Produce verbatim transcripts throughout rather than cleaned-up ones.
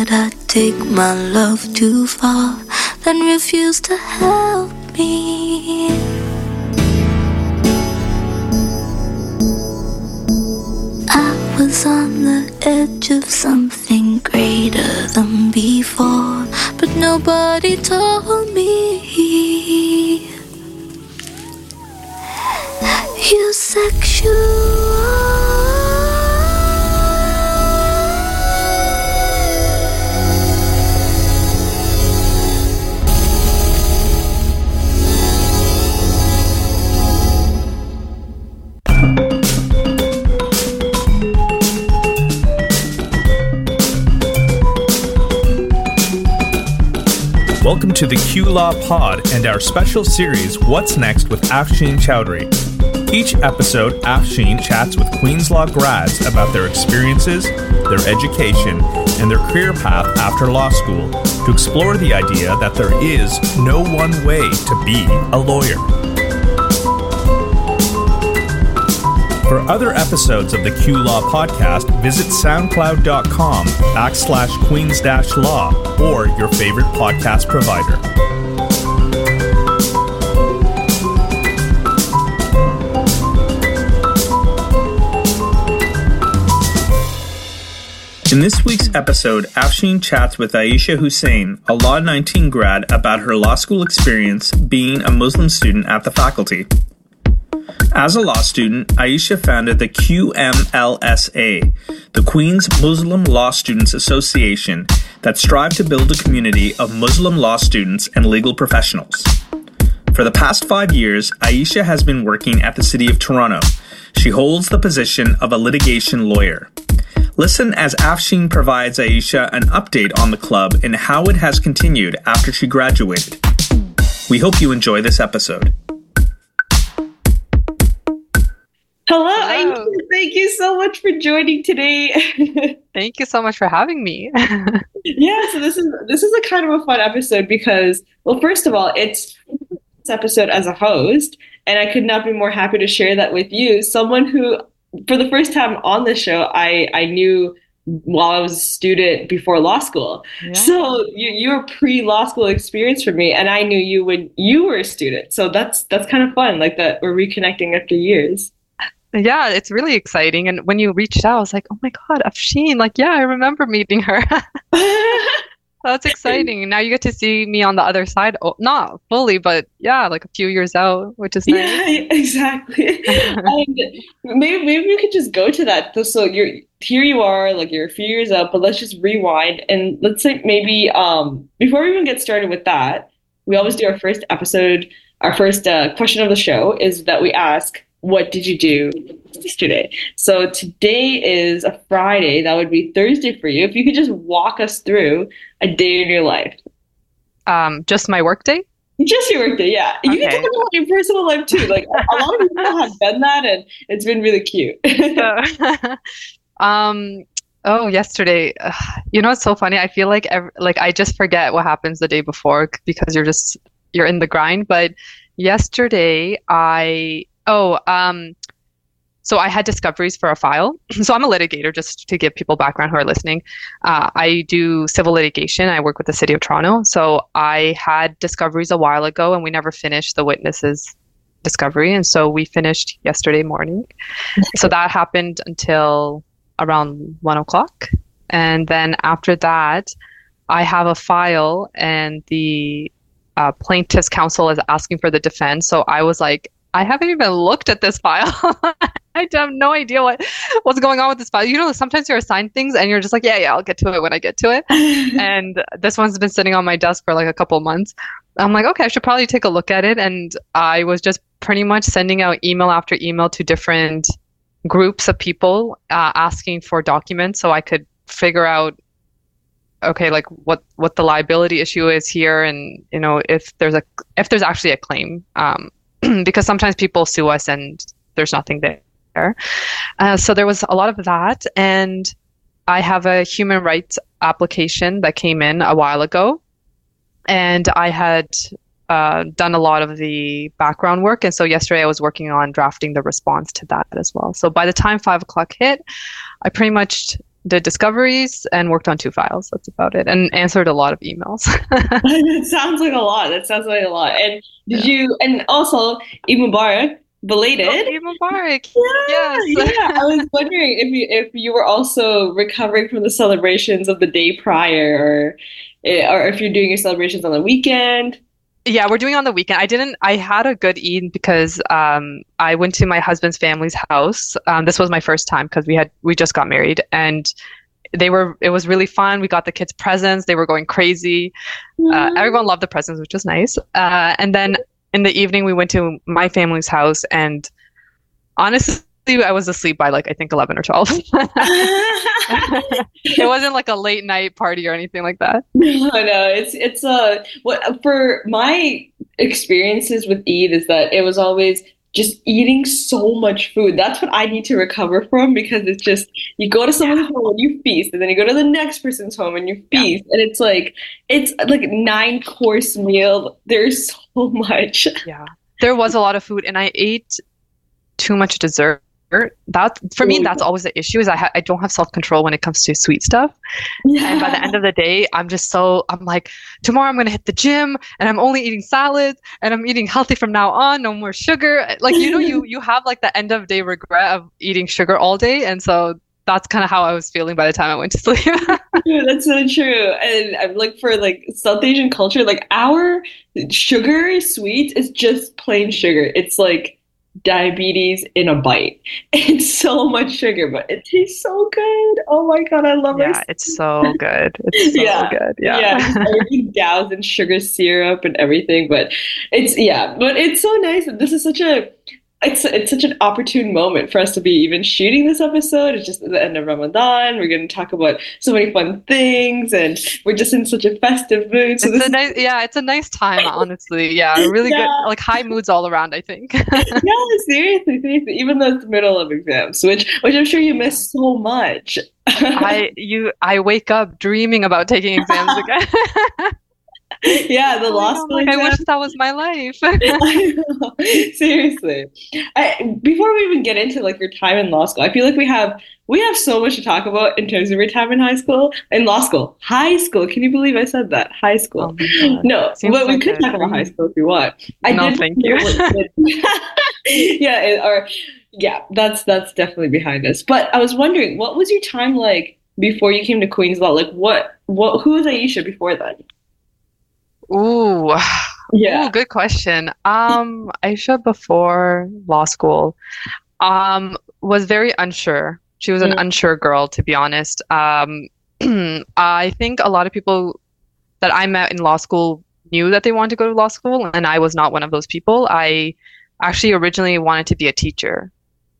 that I take my love too far, then refuse to help me. I was on the edge of something greater than before, but nobody told me. You sexual. Welcome to the Q Law Pod and our special series, What's Next with Afshin Chowdhury. Each episode, Afshin chats with Queen's Law grads about their experiences, their education, and their career path after law school to explore the idea that there is no one way to be a lawyer. For other episodes of the Q Law podcast, visit soundcloud.com backslash queens dash law or your favorite podcast provider. In this week's episode, Afshin chats with Aisha Hussain, a Law nineteen grad, about her law school experience being a Muslim student at the faculty. As a law student, Aisha founded the Q M L S A, the Queen's Muslim Law Students Association, that strive to build a community of Muslim law students and legal professionals. For the past five years, Aisha has been working at the City of Toronto. She holds the position of a litigation lawyer. Listen as Afshin provides Aisha an update on the club and how it has continued after she graduated. We hope you enjoy this episode. Hello, Aisha. Thank you so much for joining today. Thank you so much for having me. Yeah, so this is this is a kind of a fun episode because, well, first of all, it's this episode as a host, and I could not be more happy to share that with you. Someone who, for the first time on the show, I, I knew while I was a student before law school. Yeah. So you you're pre-law school experience for me, and I knew you when you were a student. So that's that's kind of fun, like that we're reconnecting after years. Yeah, it's really exciting. And when you reached out, I was like, oh my God, Afshin. Like, yeah, I remember meeting her. That's exciting. Now you get to see me on the other side. Oh, not fully, but yeah, like a few years out, which is nice. Yeah, exactly. And maybe maybe we could just go to that. So you're here you are, like you're a few years out, but let's just rewind and let's say maybe um before we even get started with that, we always do our first episode, our first uh, question of the show is that we ask, what did you do yesterday? So today is a Friday. That would be Thursday for you. If you could just walk us through a day in your life. Um, just my work day? Just your work day, yeah. Okay. You can talk about your personal life too. Like a lot of people have done that, and it's been really cute. so, um. Oh, yesterday. Uh, you know, it's so funny. I feel like every, like I just forget what happens the day before because you're just you're in the grind. But yesterday, I. Oh, um, so I had discoveries for a file. So I'm a litigator, just to give people background who are listening. Uh, I do civil litigation. I work with the City of Toronto. So I had discoveries a while ago and we never finished the witnesses' discovery. And so we finished yesterday morning. So that happened until around one o'clock. And then after that, I have a file and the uh, plaintiff's counsel is asking for the defense. So I was like, I haven't even looked at this file. I have no idea what what's going on with this file. You know, sometimes you're assigned things and you're just like, yeah, yeah, I'll get to it when I get to it. And this one's been sitting on my desk for like a couple months. I'm like, okay, I should probably take a look at it. And I was just pretty much sending out email after email to different groups of people uh, asking for documents so I could figure out, okay, like what, what the liability issue is here, and you know if there's a if there's actually a claim. Um, because sometimes people sue us and there's nothing there. Uh, so there was a lot of that. And I have a human rights application that came in a while ago. And I had uh, done a lot of the background work. And so yesterday I was working on drafting the response to that as well. So by the time five o'clock hit, I pretty much did discoveries and worked on two files. That's about it. And answered a lot of emails. That sounds like a lot. That sounds like a lot. And did Yeah. you, and also, Eid Mubarak, belated. Oh, Eid Mubarak. Yeah, Yes. yeah. I was wondering if you if you were also recovering from the celebrations of the day prior, or eh, or if you're doing your celebrations on the weekend. Yeah, we're doing it on the weekend. I didn't, I had a good Eid because um, I went to my husband's family's house. Um, this was my first time because we had, we just got married and they were, it was really fun. We got the kids presents. They were going crazy. Uh, everyone loved the presents, which was nice. Uh, and then in the evening, we went to my family's house and honestly, I was asleep by like, I think eleven or twelve. It wasn't like a late night party or anything like that. No, no, it's it's uh what for my experiences with Eid is that it was always just eating so much food. That's what I need to recover from because it's just you go to someone's home and you feast, and then you go to the next person's home and you feast, and it's like it's like a nine course meal. There's so much. Yeah, there was a lot of food, and I ate too much dessert. That for me, that's always the issue. Is I ha- I don't have self control when it comes to sweet stuff. Yeah. And by the end of the day, I'm just so I'm like, tomorrow I'm gonna hit the gym, and I'm only eating salads, and I'm eating healthy from now on. No more sugar. Like you know, you you have like the end of day regret of eating sugar all day, and so that's kind of how I was feeling by the time I went to sleep. Yeah, that's so true. And I'm like for like South Asian culture, like our sugar sweet is just plain sugar. It's like diabetes in a bite. It's so much sugar, but it tastes so good. Oh my God, I love Yeah, it. it's so good. It's so Yeah. good. Yeah. Yeah, just everything doused in sugar syrup and everything. But it's yeah, but it's so nice. This is such a it's it's such an opportune moment for us to be even shooting this episode. It's just at the end of Ramadan. We're going to talk about so many fun things, and we're just in such a festive mood. So It's this a nice, yeah, it's a nice time, honestly. Yeah, really Yeah. good, like high moods all around, I think. yeah, seriously, seriously. Even though it's the middle of exams, which which I'm sure you miss so much. I you I wake up dreaming about taking exams again. yeah, the law I'm school like, I exam. wish that was my life. I know. Seriously. I, before we even get into like your time in law school, I feel like we have we have so much to talk about in terms of your time in high school, in law school, high school. Can you believe I said that? High school. Oh my God. No, Seems but we like could a talk about high dream. school if you want. I No, did thank know you. what you did. yeah, it- or yeah, that's that's definitely behind us. But I was wondering, what was your time like before you came to Queen's Law? Like, what what who was Aisha before then? Ooh, Yeah. ooh, good question. Um, Aisha before law school, um, was very unsure. She was an Mm. unsure girl, to be honest. Um, I think a lot of people that I met in law school knew that they wanted to go to law school, and I was not one of those people. I actually originally wanted to be a teacher.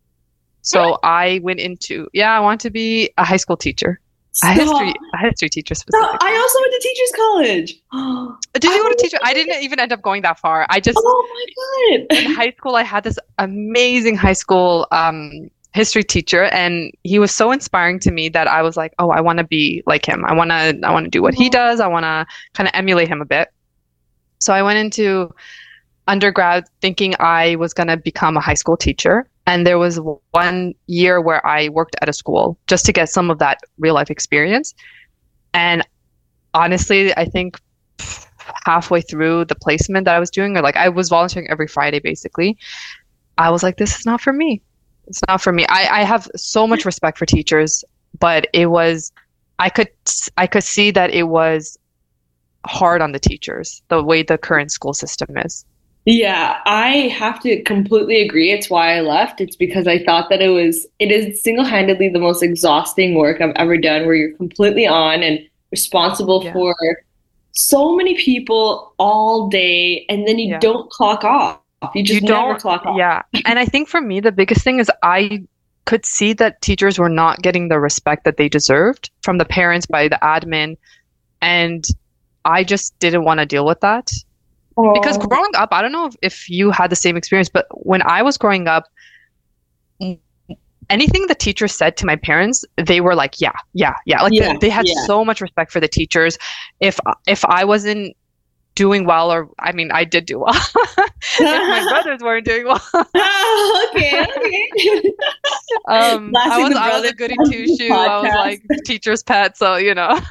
So I went into, yeah, I wanted to be a high school teacher, a history, Stop. a history teacher No, specifically. I also went to teachers college. Did you I go to went teacher? I didn't even end up going that far. I just, Oh my in God. high school, I had this amazing high school um, history teacher, and he was so inspiring to me that I was like, oh, I want to be like him. I want to, I want to do what he does. I want to kind of emulate him a bit. So I went into undergrad thinking I was going to become a high school teacher. And there was one year where I worked at a school just to get some of that real life experience. And honestly, I think halfway through the placement that I was doing, or like I was volunteering every Friday basically, I was like, this is not for me. It's not for me. I, I have so much respect for teachers, but it was, I could, I could see that it was hard on the teachers, the way the current school system is. Yeah, I have to completely agree. It's why I left. It's because I thought that it was, it is single-handedly the most exhausting work I've ever done, where you're completely on and responsible Yeah. for so many people all day, and then you Yeah. don't clock off. You just You never don't, clock off. yeah. And I think for me, the biggest thing is I could see that teachers were not getting the respect that they deserved from the parents, by the admin. And I just didn't want to deal with that. Because Oh. growing up, I don't know if, if you had the same experience, but when I was growing up, m- anything the teacher said to my parents, they were like, yeah, yeah, yeah. Like Yeah, they, they had yeah. so much respect for the teachers. If if I wasn't doing well, or I mean, I did do well. If my brothers weren't doing well. Oh, okay, okay. um, I Blasting was the I was a brothers goody on two the shoe. I was podcast. like teacher's pet, so you know.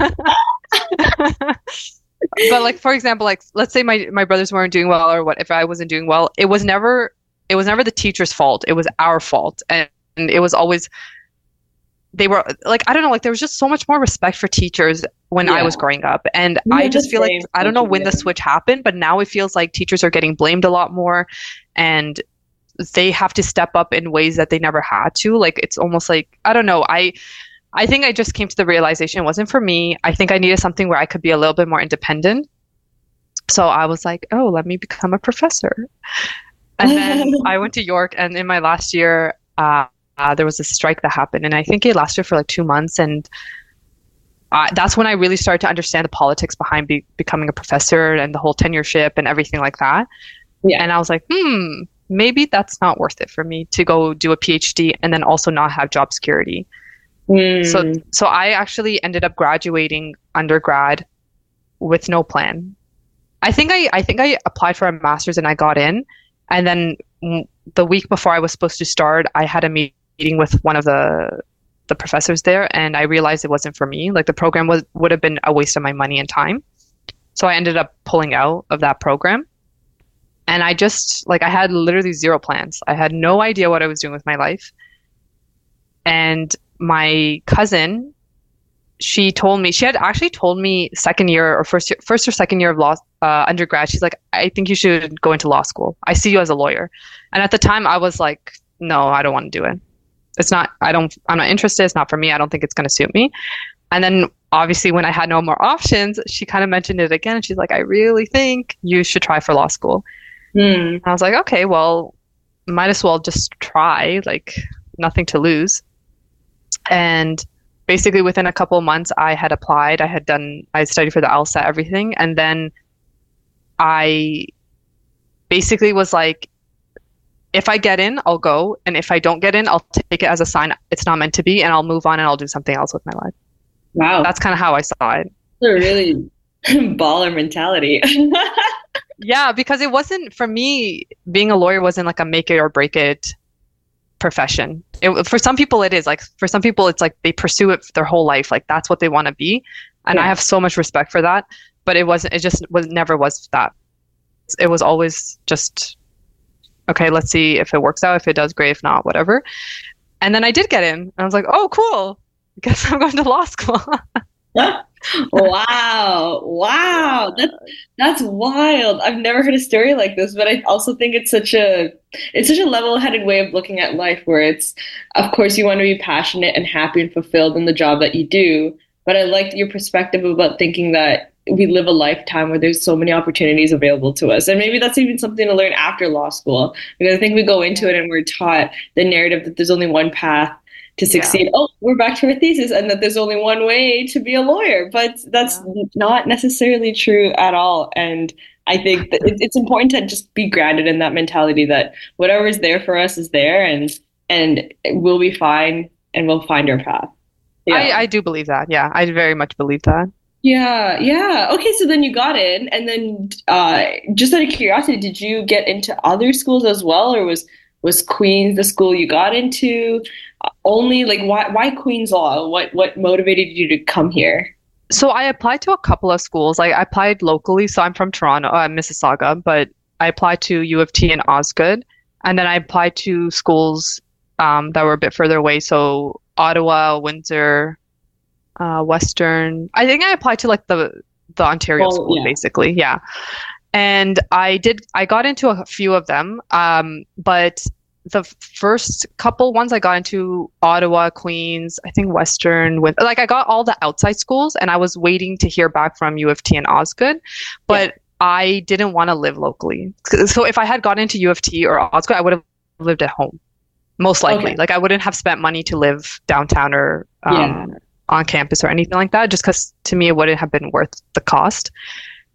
But like for example, like let's say my my brothers weren't doing well, or what if I wasn't doing well, it was never it was never the teacher's fault. It was our fault, and, and it was always they were like I don't know, like there was just so much more respect for teachers when I Yeah. was growing up, and We I had just the feel like same I don't know thinking when the there. switch happened, but now it feels like teachers are getting blamed a lot more, and they have to step up in ways that they never had to. Like it's almost like I don't know. I I think I just came to the realization it wasn't for me. I think I needed something where I could be a little bit more independent. So I was like, oh, let me become a professor. And then I went to York, and in my last year, uh, uh, there was a strike that happened, and I think it lasted for like two months. And uh, that's when I really started to understand the politics behind be- becoming a professor and the whole tenureship and everything like that. Yeah. And I was like, hmm, maybe that's not worth it for me to go do a PhD and then also not have job security. Mm. So, so I actually ended up graduating undergrad with no plan. I think I, I think I applied for a master's and I got in, and then mm, the week before I was supposed to start, I had a meet- meeting with one of the the professors there, and I realized it wasn't for me. Like the program was would have been a waste of my money and time. So I ended up pulling out of that program, and I just like I had literally zero plans. I had no idea what I was doing with my life, and my cousin, she told me, she had actually told me second year or first year, first or second year of law, uh, undergrad, she's like, I think you should go into law school. I see you as a lawyer. And at the time I was like, no, I don't want to do it. It's not, I don't, I'm not interested. It's not for me. I don't think it's going to suit me. And then obviously when I had no more options, she kind of mentioned it again. She's like, I really think you should try for law school. Mm. And I was like, okay, well, might as well just try, like nothing to lose. And basically within a couple of months I had applied, I had done, I had studied for the LSAT, everything. And then I basically was like, if I get in, I'll go. And if I don't get in, I'll take it as a sign it's not meant to be, and I'll move on and I'll do something else with my life. Wow. That's kind of how I saw it. That's a really baller mentality. Yeah, because it wasn't, for me, being a lawyer wasn't like a make it or break it profession. It, for some people it is. Like for some people it's like they pursue it their whole life. Like that's what they want to be. And Yeah. I have so much respect for that. But it wasn't, it just was never was that. It was always just, okay, let's see if it works out. If it does, great. If not, whatever. And then I did get in. And I was like, oh, cool. I guess I'm going to law school. Wow. Wow. That's that's wild. I've never heard a story like this, but I also think it's such a it's such a level-headed way of looking at life where it's, of course, you want to be passionate and happy and fulfilled in the job that you do. But I like your perspective about thinking that we live a lifetime where there's so many opportunities available to us. And maybe that's even something to learn after law school. Because I think we go into it and we're taught the narrative that there's only one path to succeed. Yeah. Oh, we're back to our thesis, and that there's only one way to be a lawyer. But that's Yeah. not necessarily true at all. And I think that it- it's important to just be grounded in that mentality that whatever is there for us is there, and and we'll be fine, and we'll find our path. Yeah. I, I do believe that. Yeah, I very much believe that. Yeah, yeah. Okay, so then you got in, and then uh, just out of curiosity, did you get into other schools as well, or was was Queens the school you got into? Uh, only like why why Queens Law? What what motivated you to come here? So I applied to a couple of schools. Like I applied locally. So I'm from Toronto, uh, Mississauga, but I applied to U of T and Osgoode. And then I applied to schools um, that were a bit further away. So Ottawa, Windsor, uh, Western. I think I applied to like the the Ontario Well, schools, yeah. basically. Yeah. And I did, I got into a few of them. Um, but the first couple ones I got into, Ottawa, Queens, I think Western, with like I got all the outside schools, and I was waiting to hear back from U of T and Osgoode, but I didn't want to live locally. So if I had gotten into U of T or Osgoode, I would have lived at home, most likely. Okay. Like I wouldn't have spent money to live downtown or um, Yeah. on campus or anything like that, just because to me it wouldn't have been worth the cost.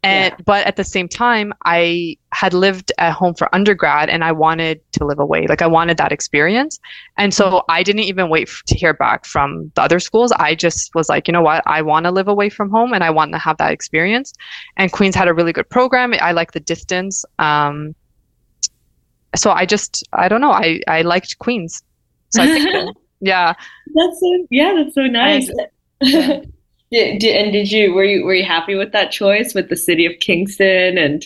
And Yeah. but at the same time, I had lived at home for undergrad and I wanted to live away. Like I wanted that experience. And so I didn't even wait f- to hear back from the other schools. I just was like, you know what? I want to live away from home and I want to have that experience. And Queens had a really good program. I like the distance. Um, so I just, I don't know. I, I liked Queens. So I picked it. Yeah. That's so yeah, that's so nice. And yeah. Did, did, and did you were you were you happy with that choice with the city of Kingston and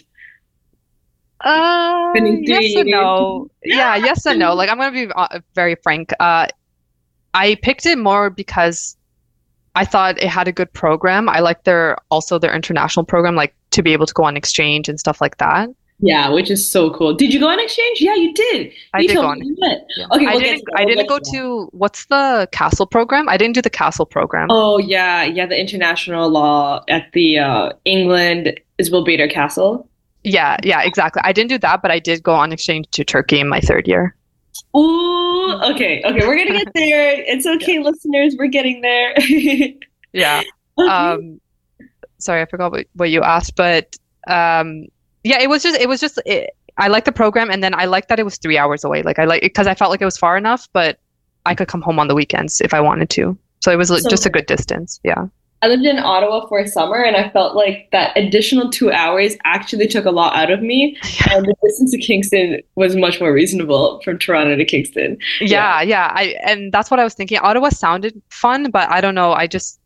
Uh, spending three yes and years? no. Yeah, yes and no. Like I'm gonna be uh, very frank. Uh, I picked it more because I thought it had a good program. I like their also their international program, like to be able to go on exchange and stuff like that. Yeah, which is so cool. Did you go on exchange? Yeah, you did. I You did go told on. me you went. Yeah. Okay, I we'll get didn't to that. I We'll didn't get go to that. to what's the Castle program? I didn't do the Castle program. Oh yeah, yeah, the international law at the uh, England Isabel Bader Castle. Yeah, yeah, exactly. I didn't do that, but I did go on exchange to Turkey in my third year. Ooh, okay, okay, we're gonna get there. It's okay, listeners, we're getting there. Yeah. Okay. Um, sorry, I forgot what, what you asked, but um, yeah, it was just it was just it, I liked the program, and then I liked that it was three hours away. Like I like because I felt like it was far enough, but I could come home on the weekends if I wanted to. So it was So just a good distance. Yeah. I lived in Ottawa for a summer, and I felt like that additional two hours actually took a lot out of me. And the distance to Kingston was much more reasonable from Toronto to Kingston. Yeah. Yeah, yeah. I and that's what I was thinking. Ottawa sounded fun, but I don't know. I just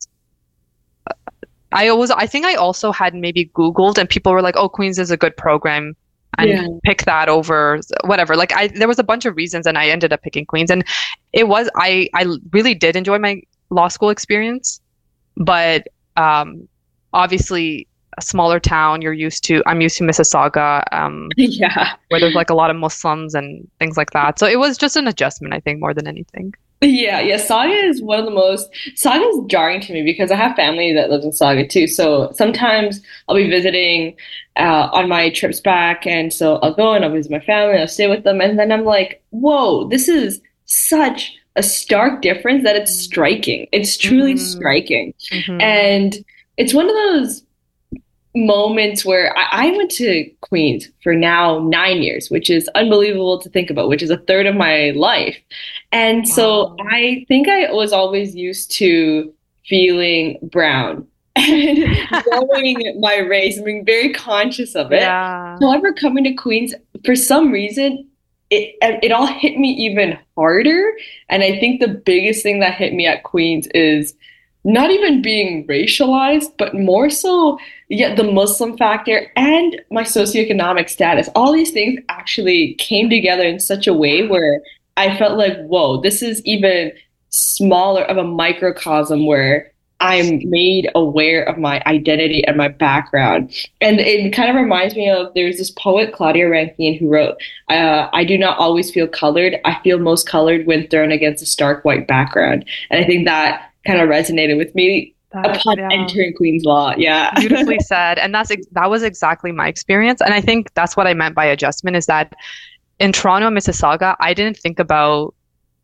I always I think I also had maybe Googled and people were like, "Oh, Queens is a good program." And Yeah. pick that over whatever. Like I there was a bunch of reasons and I ended up picking Queens. And it was I I really did enjoy my law school experience. But um obviously a smaller town, you're used to I'm used to Mississauga, um, Yeah. where there's like a lot of Muslims and things like that. So it was just an adjustment, I think, more than anything. Yeah, yeah. Saga is one of the most. Saga is jarring to me because I have family that lives in Saga too. So sometimes I'll be visiting uh, on my trips back, and so I'll go and I'll visit my family. I'll stay with them, and then I'm like, "Whoa, this is such a stark difference that it's striking. It's truly Mm-hmm. striking." Mm-hmm. And it's one of those moments where I, I went to Queens for now nine years, which is unbelievable to think about, which is a third of my life. And so Wow. I think I was always used to feeling brown and knowing my race and being very conscious of it. Yeah. However, coming to Queens, for some reason, it it all hit me even harder. And I think the biggest thing that hit me at Queens is not even being racialized, but more so, yeah, the Muslim factor and my socioeconomic status. All these things actually came together in such a way where I felt like, whoa, this is even smaller of a microcosm where I'm made aware of my identity and my background. And it kind of reminds me of there's this poet, Claudia Rankine, who wrote, uh, I do not always feel colored. I feel most colored when thrown against a stark white background. And I think that kind of resonated with me That, upon yeah. entering Queen's Law. Yeah. Beautifully said. And that's ex- that was exactly my experience. And I think that's what I meant by adjustment is that in Toronto, Mississauga, I didn't think about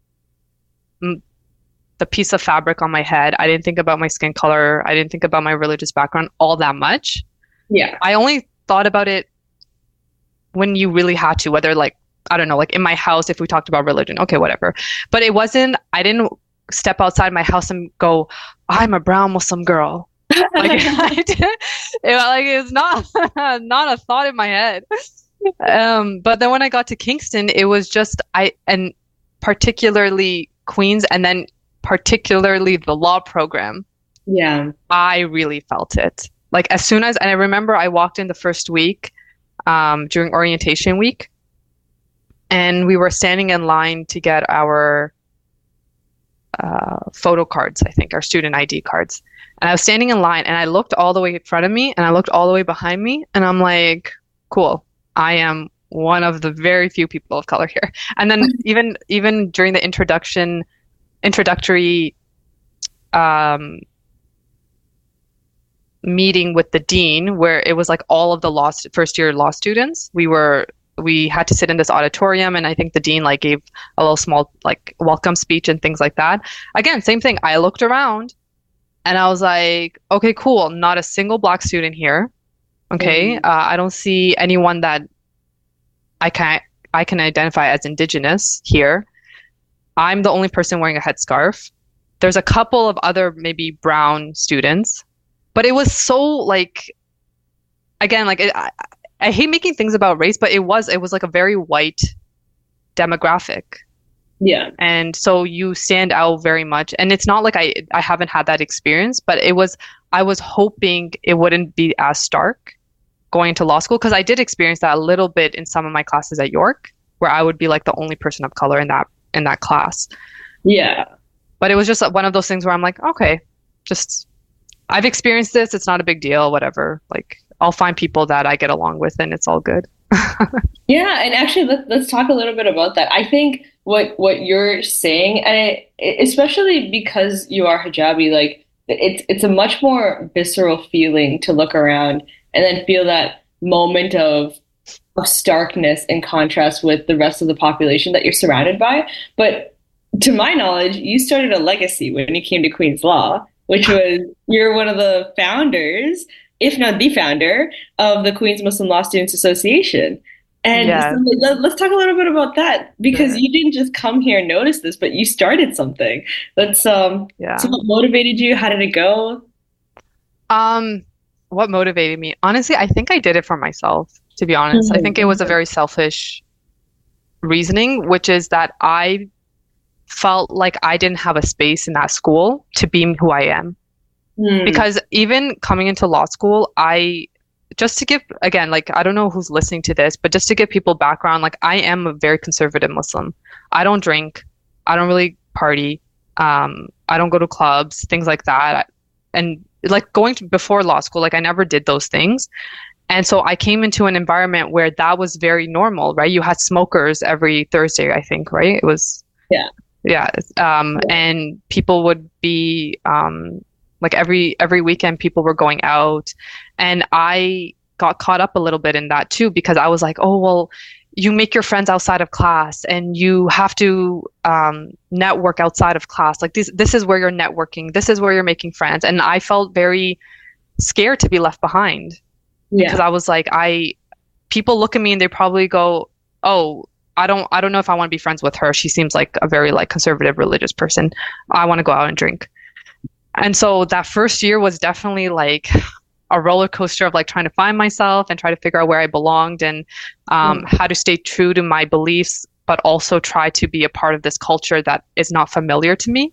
mm, the piece of fabric on my head. I didn't think about my skin color. I didn't think about my religious background all that much. Yeah. I only thought about it when you really had to, whether like, I don't know, like in my house, if we talked about religion, okay, whatever. But it wasn't, I didn't step outside my house and go, I'm a brown Muslim girl. Like, I did, it, like it's not not a thought in my head. Um, but then when I got to Kingston, it was just I and particularly Queens, and then particularly the law program. Yeah. I really felt it. Like as soon as, and I remember I walked in the first week um, during orientation week, and we were standing in line to get our uh, photo cards, I think, our student I D cards. And I was standing in line and I looked all the way in front of me and I looked all the way behind me and I'm like, cool, I am one of the very few people of color here. And then even even during the introduction, introductory um, meeting with the dean, where it was like all of the law st- first year law students, we were we had to sit in this auditorium and I think the dean like gave a little small like welcome speech and things like that. Again, same thing. I looked around and I was like, okay, cool. Not a single black student here. Okay. Mm. Uh, I don't see anyone that I can I can identify as indigenous here. I'm the only person wearing a headscarf. There's a couple of other maybe brown students, but it was so like again like it, I, I hate making things about race, but it was it was like a very white demographic. Yeah. And so you stand out very much. And it's not like I I haven't had that experience, but it was I was hoping it wouldn't be as stark going to law school because I did experience that a little bit in some of my classes at York, where I would be like the only person of color in that in that class. Yeah. But it was just one of those things where I'm like, okay, just I've experienced this. It's not a big deal, whatever. Like I'll find people that I get along with and it's all good. Yeah, and actually, let, let's talk a little bit about that. I think what what you're saying, and it, it- especially because you are hijabi, like it's it's a much more visceral feeling to look around and then feel that moment of of starkness in contrast with the rest of the population that you're surrounded by. But to my knowledge, you started a legacy when you came to Queen's Law, which was you're one of the founders, if not the founder, of the Queen's Muslim Law Students Association. And Yeah. so let, let's talk a little bit about that because Sure. you didn't just come here and notice this, but you started something. Let's um. Yeah. So what motivated you? How did it go? Um, what motivated me? Honestly, I think I did it for myself, to be honest. I think it was a very selfish reasoning, which is that I felt like I didn't have a space in that school to be who I am. Hmm. Because even coming into law school, I just to give again, like I don't know who's listening to this, but just to give people background, like I am a very conservative Muslim. I don't drink, I don't really party, um, I don't go to clubs, things like that. And like going to before law school, like I never did those things. And so I came into an environment where that was very normal, right? You had smokers every Thursday, I think, right? It was Yeah. yeah. Um, and people would be um like every every weekend people were going out, and I got caught up a little bit in that too because I was like, oh well, you make your friends outside of class and you have to um, network outside of class. Like this this is where you're networking. This is where you're making friends. And I felt very scared to be left behind because Yeah. I was like, I people look at me and they probably go, oh, I don't I don't know if I want to be friends with her. She seems like a very like conservative religious person. I want to go out and drink. And so that first year was definitely like a roller coaster of like trying to find myself and try to figure out where I belonged and um, Mm. how to stay true to my beliefs, but also try to be a part of this culture that is not familiar to me.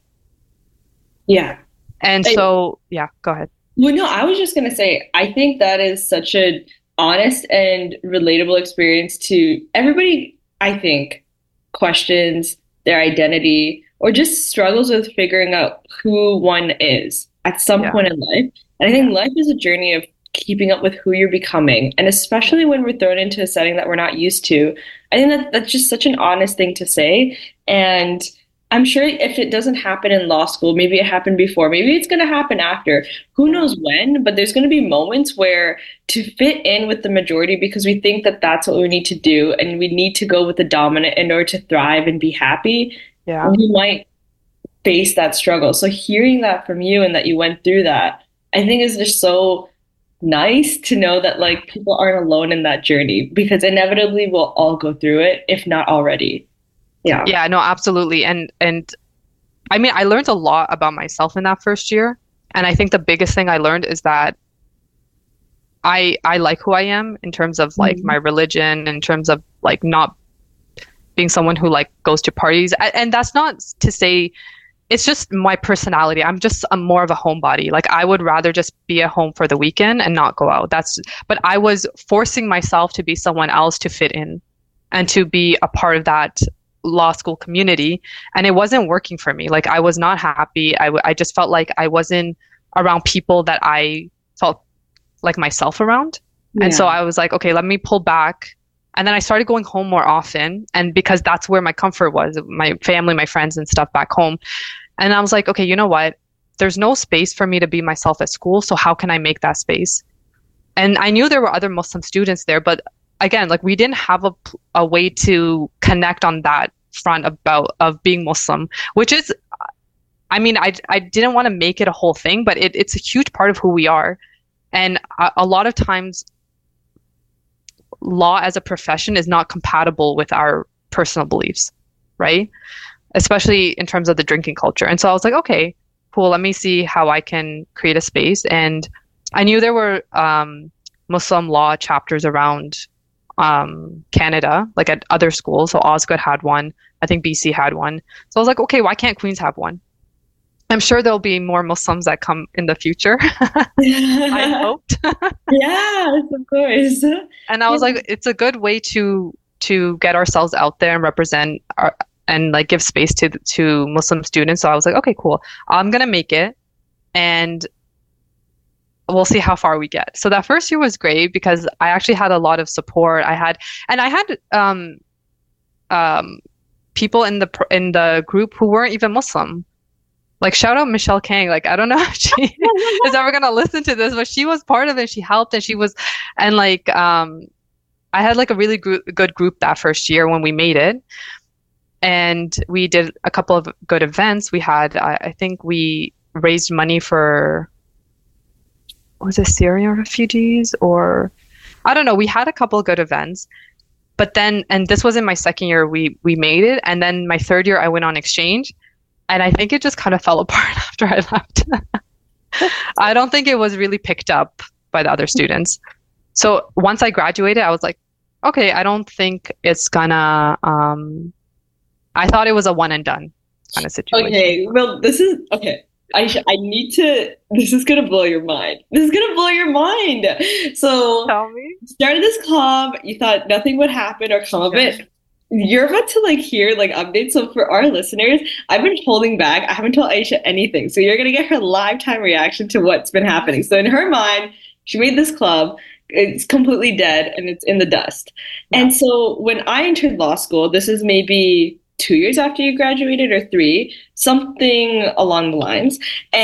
Yeah. And Hey. so, yeah, go ahead. Well, no, I was just gonna say, I think that is such an honest and relatable experience to everybody, I think, questions their identity or just struggles with figuring out who one is at some Yeah. point in life. And I think life is a journey of keeping up with who you're becoming. And especially when we're thrown into a setting that we're not used to, I think that that's just such an honest thing to say. And I'm sure if it doesn't happen in law school, maybe it happened before, maybe it's going to happen after. Who knows when? But there's going to be moments where to fit in with the majority because we think that that's what we need to do and we need to go with the dominant in order to thrive and be happy, Yeah. we might face that struggle. So hearing that from you and that you went through that, I think is just so nice to know that like people aren't alone in that journey because inevitably we'll all go through it, if not already. Yeah. Yeah, no, absolutely. And and I mean, I learned a lot about myself in that first year. And I think the biggest thing I learned is that I I like who I am in terms of like Mhm. my religion, in terms of like not being someone who like goes to parties. A- And that's not to say it's just my personality. I'm just I'm more of a homebody. Like I would rather just be at home for the weekend and not go out. That's but I was forcing myself to be someone else to fit in and to be a part of that law school community, and it wasn't working for me. Like I was not happy. I, w- I just felt like I wasn't around people that I felt like myself around. And so I was like, okay, let me pull back. And then I started going home more often, and because that's where my comfort was, my family, my friends and stuff back home. And I was like, okay, you know what? There's no space for me to be myself at school, so how can I make that space? And I knew there were other Muslim students there, but again, like we didn't have a, p- a way to connect on that front about of being Muslim, which is, I mean, I, I didn't want to make it a whole thing, but it, it's a huge part of who we are. And a, a lot of times law as a profession is not compatible with our personal beliefs, right? Especially in terms of the drinking culture. And so I was like, okay, cool. Let me see how I can create a space. And I knew there were um, Muslim law chapters around um, Canada, like at other schools. So Osgoode had one. I think B C had one. So I was like, okay, why can't Queens have one? I'm sure there'll be more Muslims that come in the future. I hoped. Yes, of course. And I was Yeah. like, it's a good way to to get ourselves out there and represent our, and like give space to to Muslim students. So I was like, okay, cool. I'm gonna make it, and we'll see how far we get. So that first year was great because I actually had a lot of support. I had, and I had um um people in the pr- in the group who weren't even Muslim. Like shout out Michelle Kang. Like I don't know if she is ever gonna listen to this, but she was part of it. She helped, and she was, and like um, I had like a really gro- good group that first year when we made it, and we did a couple of good events. We had, I, I think, we raised money for, was it Syrian refugees or, I don't know. We had a couple of good events, but then, and this was in my second year. We we made it, and then my third year I went on exchange. And I think it just kind of fell apart after I left. I don't think it was really picked up by the other students. So once I graduated, I was like, okay, I don't think it's gonna, um, I thought it was a one and done kind of situation. Okay, well, this is okay. Aisha, I need to. This is gonna blow your mind. This is gonna blow your mind. So, Tell me. you started this club. You thought nothing would happen or come of Yeah. it. You're about to like hear like updates. So for our listeners, I've been holding back. I haven't told Aisha anything. So you're gonna get her live time reaction to what's been happening. So in her mind, she made this club. It's completely dead and it's in the dust. Yeah. And so when I entered law school, this is maybe two years after you graduated or three, something along the lines.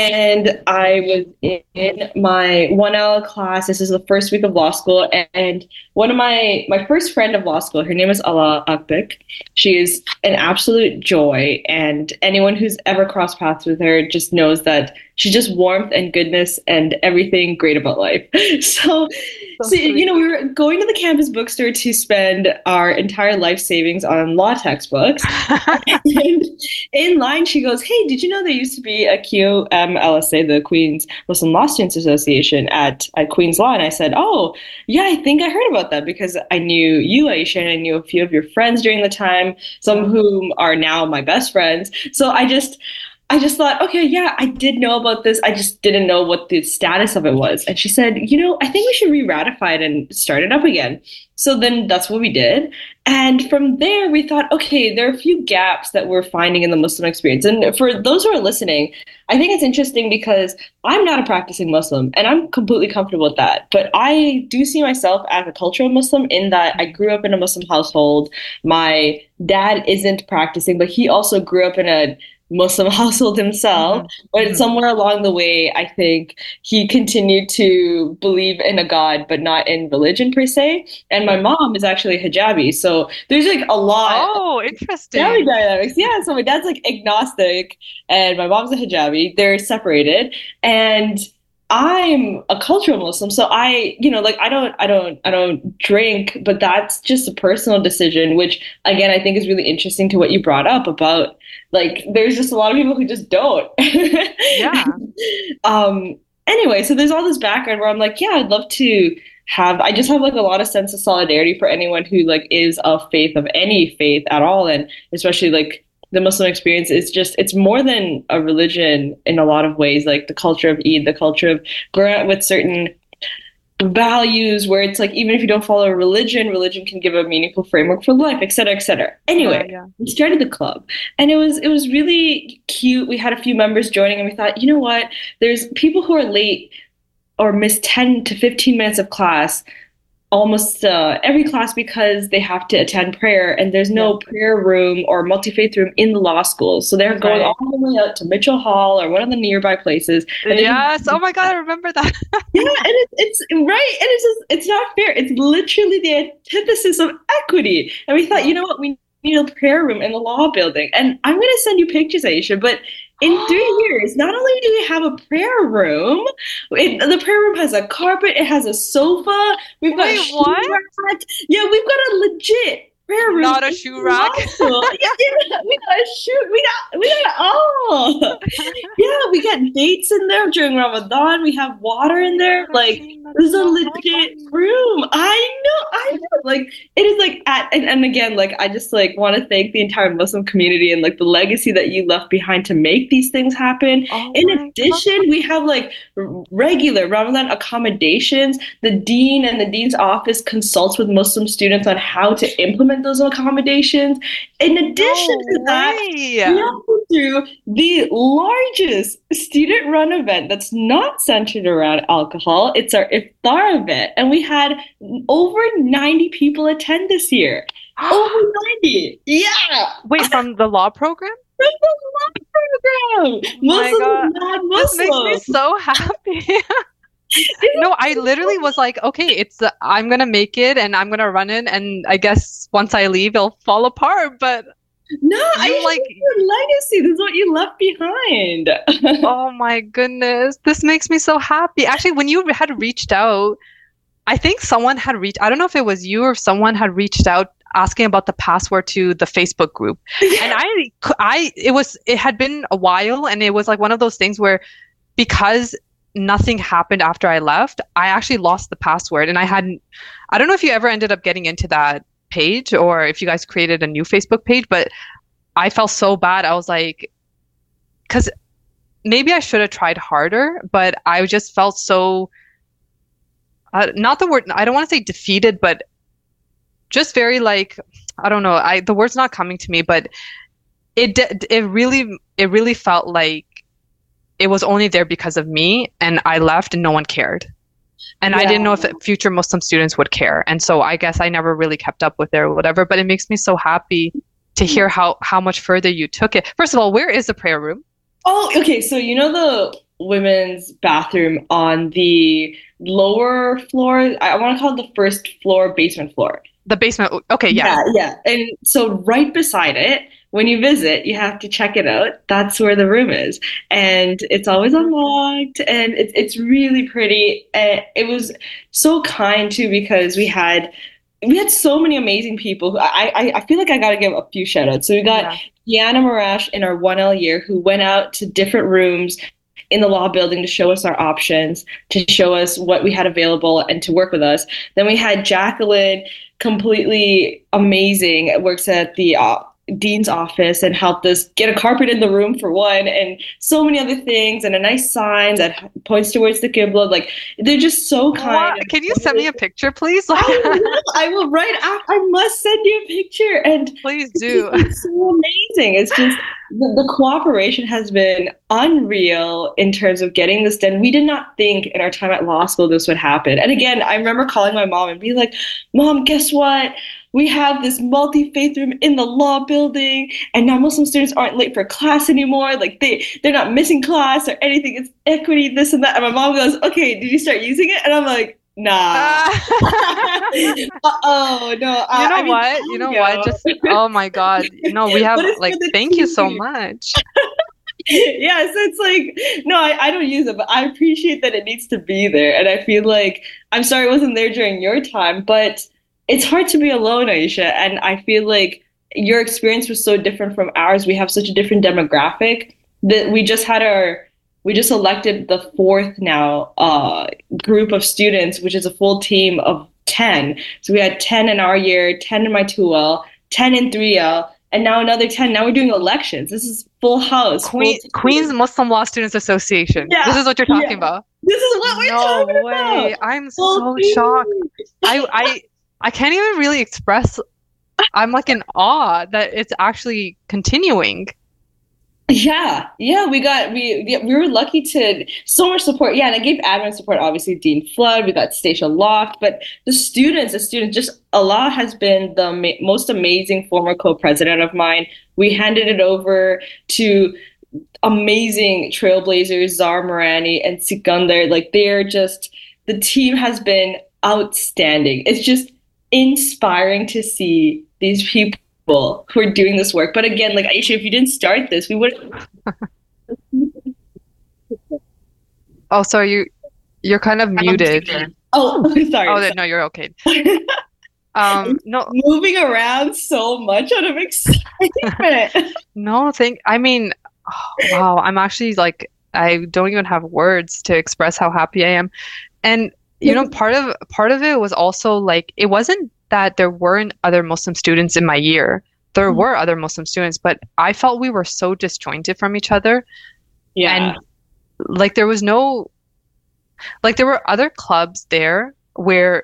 And I was in my one L class. This is the first week of law school. And one of my, my first friend of law school, her name is Ala Akbik. She is an absolute joy. And anyone who's ever crossed paths with her just knows that she's just warmth and goodness and everything great about life. So, So so you sweet. know, we were going to the campus bookstore to spend our entire life savings on law textbooks. And in line, she goes, "Hey, did you know there used to be a Q M L S A, the Queens Muslim Law Students Association, at, at Queens Law?" And I said, "Oh, yeah, I think I heard about that because I knew you, Aisha, and I knew a few of your friends during the time, some of whom are now my best friends." So I just, I just thought, okay, yeah, I did know about this. I just didn't know what the status of it was. And she said, "You know, I think we should re-ratify it and start it up again." So then that's what we did. And from there, we thought, okay, there are a few gaps that we're finding in the Muslim experience. And for those who are listening, I think it's interesting because I'm not a practicing Muslim and I'm completely comfortable with that. But I do see myself as a cultural Muslim in that I grew up in a Muslim household. My dad isn't practicing, but he also grew up in a Muslim household himself, Mhm. but Mhm. somewhere along the way, I think he continued to believe in a God, but not in religion per se. And my mom is actually hijabi, so there's like a lot Oh, of interesting. family dynamics. Yeah, so my dad's like agnostic, and my mom's a hijabi. They're separated, and I'm a cultural Muslim, so I, you know, like I don't, I don't, I don't drink, but that's just a personal decision, which again I think is really interesting to what you brought up about like there's just a lot of people who just don't. Yeah. Um. Anyway, so there's all this background where I'm like, yeah, I'd love to have. I just have like a lot of sense of solidarity for anyone who like is of faith of any faith at all, and especially like the Muslim experience is just, it's more than a religion in a lot of ways, like the culture of Eid, the culture of growing up with certain values where it's like, even if you don't follow a religion, religion can give a meaningful framework for life, et cetera, et cetera. Anyway, Yeah, yeah. we started the club and it was, it was really cute. We had a few members joining and we thought, you know what, there's people who are late or miss ten to fifteen minutes of class almost uh, every class because they have to attend prayer and there's no Yeah. prayer room or multi-faith room in the law school. So they're going Right. all the way out to Mitchell Hall or one of the nearby places. And they- Yes. Oh my God, I remember that. yeah, and it's, it's right. And it's just, it's not fair. It's literally the antithesis of equity. And we thought, you know what, we need a prayer room in the law building. And I'm going to send you pictures, Aisha, but In three years, not only do we have a prayer room, it, the prayer room has a carpet, it has a sofa, we've got Wait, a shoe what? rack. Yeah, we've got a legit prayer room. Not a shoe rack. Yeah, yeah, we got a shoe. We got we got it all. Yeah, we got dates in there during Ramadan. We have water in there. Like this is a legit room. I know, I know. Like it is like at and, and again, like I just like want to thank the entire Muslim community and like the legacy that you left behind to make these things happen. Oh In my addition, God. we have like r- regular Ramadan accommodations. The dean and the dean's office consults with Muslim students on how to implement those accommodations. In addition No to that, way. we also do the largest student-run event that's not centered around alcohol. It's our iftar event, and we had over ninety people attend this year. Over ninety. Yeah. Wait, from the law program? From the law program. My Muslims God. and This makes me non-Muslims. so happy. No, I literally was like, okay, it's uh, I'm gonna make it and I'm gonna run it, and I guess once I leave, it'll fall apart. But No, I you like like, your legacy. This is what you left behind. oh my goodness, this makes me so happy. Actually, when you had reached out, I think someone had reached, I don't know if it was you or someone had reached out asking about the password to the Facebook group. And I, I, it was, it had been a while, and it was like one of those things where because nothing happened after I left, I actually lost the password, and I hadn't, I don't know if you ever ended up getting into that page or if you guys created a new Facebook page, but I felt so bad. I was like, because maybe I should have tried harder, but I just felt so, uh, not the word, I don't want to say defeated, but just very like, I don't know, I the word's not coming to me, but it it really it really felt like it was only there because of me, and I left and no one cared. And I didn't know if future Muslim students would care. And so I guess I never really kept up with it or whatever, but it makes me so happy to hear how, how much further you took it. First of all, where is the prayer room? Oh, okay. So you know the women's bathroom on the lower floor? I want to call it the first floor, basement floor. The basement. Okay, yeah. Yeah, yeah. And so right beside it, when you visit, you have to check it out. That's where the room is. And it's always unlocked, and it's it's really pretty. And it was so kind too, because we had we had so many amazing people. I I, I feel like I gotta give a few shout outs. So we got Yeah. Deanna Marash in our one L year who went out to different rooms in the law building to show us our options, to show us what we had available, and to work with us. Then we had Jacqueline, completely amazing, works at the uh, dean's office and helped us get a carpet in the room for one, and so many other things, and a nice sign that points towards the Qibla. Like they're just so kind. What? Can you send me a picture, please? I will. I will right after. I must send you a picture, and Please do. it's so amazing. It's just the, the cooperation has been unreal in terms of getting this done. We did not think in our time at law school this would happen. And again, I remember calling my mom and being like, "Mom, guess what? We have this multi-faith room in the law building, and now Muslim students aren't late for class anymore. Like they, they're not missing class or anything. It's equity, this and that." And my mom goes, "Okay, did you start using it?" And I'm like, nah. Oh no. You know I mean, what? You know yeah. what? Just oh my God. You know, we have But it's like for the thank you so T V. much. Yeah, so it's like, no, I, I don't use it, but I appreciate that it needs to be there. And I feel like, I'm sorry it wasn't there during your time, but it's hard to be alone, Aisha. And I feel like your experience was so different from ours. We have such a different demographic that we just had our, we just elected the fourth now uh, group of students, which is a full team of ten. So we had ten in our year, ten in my two L, ten in three L, and now another ten. Now we're doing elections. This is full house. Queen, full Queens Muslim Law Students Association. Yeah, This is what you're talking yeah. about. This is what we're No talking way. about. I'm Full so team. shocked. I I I can't even really express. I'm like in awe that it's actually continuing. Yeah, yeah, we got we yeah, we were lucky to so much support. Yeah, and I gave admin support, obviously Dean Flood. We got Stacia Loft, but the students, the students, just Allah has been the ma- most amazing former co-president of mine. We handed it over to amazing trailblazers, Zar Morani and Sikandar. Like they're just the team has been outstanding. It's just inspiring to see these people who are doing this work. But again, like Aisha, if you didn't start this, we would Oh, sorry, you you're kind of I'm muted. speaking. Oh, sorry. Oh, no, you're okay. Um, no, Moving around so much out of excitement. no, think I mean, oh, wow, I'm actually like I don't even have words to express how happy I am. And you know, part of part of it was also like it wasn't that there weren't other Muslim students in my year. There were other Muslim students, but I felt we were so disjointed from each other. Yeah. And like there was no like there were other clubs there where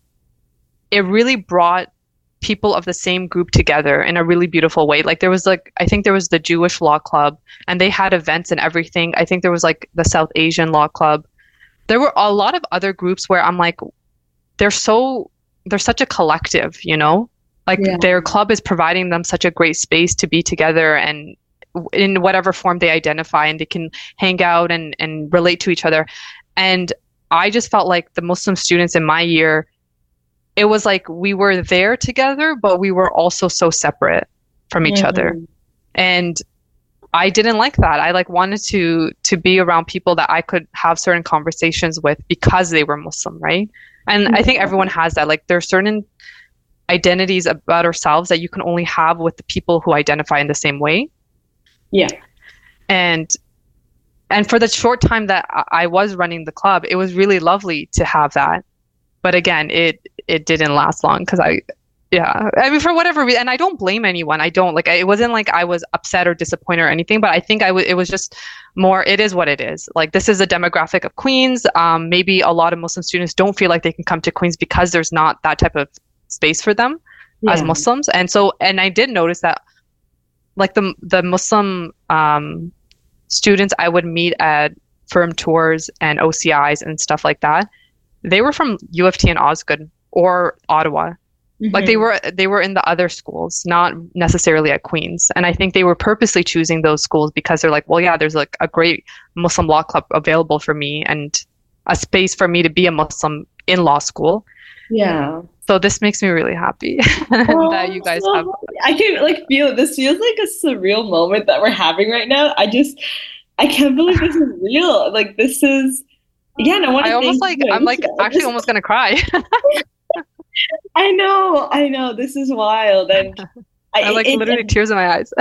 it really brought people of the same group together in a really beautiful way. Like there was like I think there was the Jewish Law Club and they had events and everything. I think there was like the South Asian Law Club. There were a lot of other groups where I'm like they're so they're such a collective, you know? Like Yeah. their club is providing them such a great space to be together and in whatever form they identify, and they can hang out and, and relate to each other. And I just felt like the Muslim students in my year, it was like we were there together, but we were also so separate from each other. Mhm. And I didn't like that. I like wanted to to be around people that I could have certain conversations with because they were Muslim, right? And I think everyone has that. Like there are certain identities about ourselves that you can only have with the people who identify in the same way. Yeah. And and for the short time that I I was running the club, it was really lovely to have that. But again, it it didn't last long because I, yeah, I mean for whatever reason, and I don't blame anyone. I don't like it wasn't like I was upset or disappointed or anything. But I think I w- it was just more. It is what it is. Like this is a demographic of Queens. Um, maybe a lot of Muslim students don't feel like they can come to Queens because there's not that type of space for them as Yeah. Muslims. And so, and I did notice that, like the the Muslim um, students I would meet at firm tours and O C Is and stuff like that, they were from U of T and Osgoode or Ottawa. Like they Mhm. were they were in the other schools, not necessarily at Queen's. And I think they were purposely choosing those schools because they're like, well, yeah, there's like a great Muslim law club available for me and a space for me to be a Muslim in law school. Yeah. So this makes me really happy Oh, that you guys so have. I can like feel this feels like a surreal moment that we're having right now. I just I can't believe this is real. Like this is yeah, and I want I to almost thank like you. I'm like I actually just- almost gonna cry. I know, I know. This is wild, and I, I like it- literally tears in my eyes.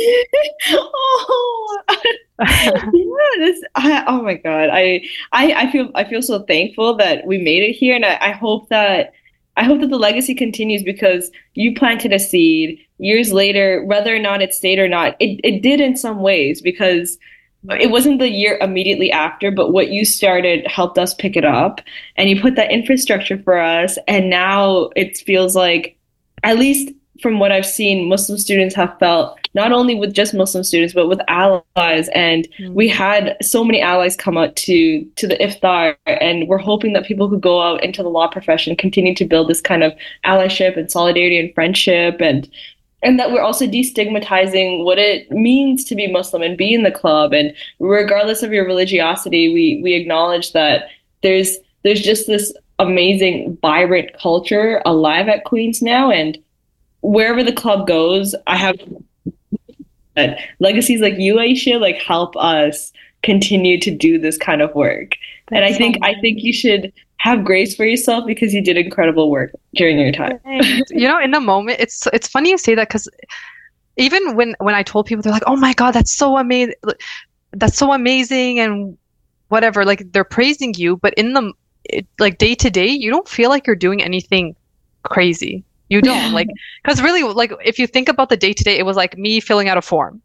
oh, yeah. This. I, oh my God. I, I, I feel, I feel so thankful that we made it here, and I, I hope that, I hope that the legacy continues because you planted a seed. Years later, whether or not it stayed or not, it, it did in some ways because it wasn't the year immediately after, but what you started helped us pick it up, and you put that infrastructure for us, and now it feels like, at least from what I've seen, Muslim students have felt not only with just Muslim students, but with allies. And we had so many allies come out to to the iftar, and we're hoping that people who go out into the law profession continue to build this kind of allyship and solidarity and friendship, and and that we're also destigmatizing what it means to be Muslim and be in the club. And regardless of your religiosity, we we acknowledge that there's there's just this amazing, vibrant culture alive at Queens now, and wherever the club goes, I have that legacies like you, Aisha, like help us continue to do this kind of work. And I Thanks so think I much. think you should have grace for yourself because you did incredible work during your time. You know, in the moment, it's it's funny you say that because even when when I told people, they're like, "Oh my God, that's so amazing! That's so amazing!" and whatever, like they're praising you, but in the it, like day to day, you don't feel like you're doing anything crazy. You don't like because really, like if you think about the day to day, it was like me filling out a form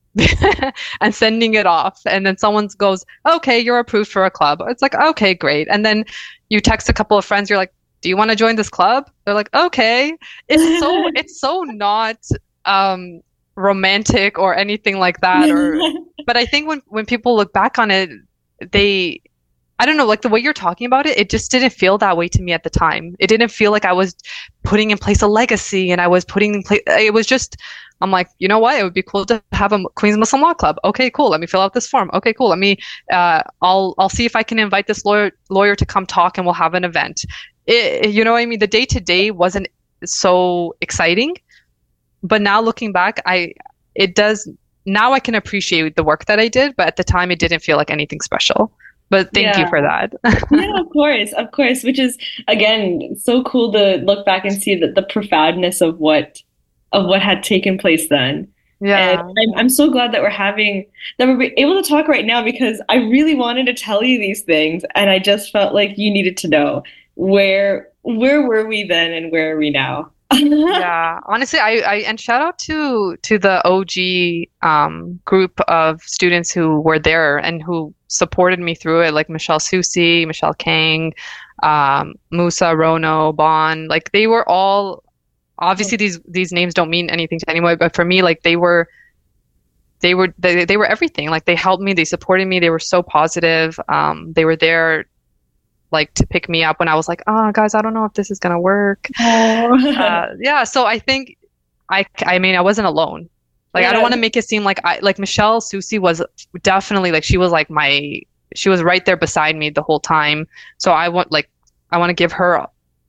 and sending it off, and then someone goes, "Okay, you're approved for a club." It's like, "Okay, great," and then you text a couple of friends, you're like, "Do you want to join this club?" They're like, "Okay." It's so it's so not um romantic or anything like that, or but I think when when people look back on it, they I don't know, like the way you're talking about it, it just didn't feel that way to me at the time. It didn't feel like I was putting in place a legacy and I was putting in place, it was just, I'm like, you know what? It would be cool to have a Queens Muslim Law Club. Okay, cool. Let me fill out this form. Okay, cool. Let me, uh, I'll, I'll see if I can invite this lawyer, lawyer to come talk and we'll have an event. It, you know what I mean? The day to day wasn't so exciting, but now looking back, I, it does, now I can appreciate the work that I did, but at the time it didn't feel like anything special. But thank you Yeah. for that. Yeah, of course, of course, which is again so cool to look back and see that the profoundness of what of what had taken place then. And Yeah. I'm I'm so glad that we're having that we're able to talk right now because I really wanted to tell you these things and I just felt like you needed to know where where were we then and where are we now? Yeah, honestly, I, I and shout out to to the O G um, group of students who were there and who supported me through it, like Michelle Susi, Michelle Kang, um, Musa, Rono, Bon. Like they were all obviously these these names don't mean anything to anyone, but for me, like they were they were they, they were everything. Like they helped me, they supported me, they were so positive. Um, they were there like to pick me up when I was like, oh, guys, I don't know if this is gonna work. Oh. Uh, yeah, so I think I, I mean, I wasn't alone. Like, I don't Yeah. want to make it seem like I, like Michelle Susi was definitely like, she was like my, she was right there beside me the whole time. So I want like, I want to give her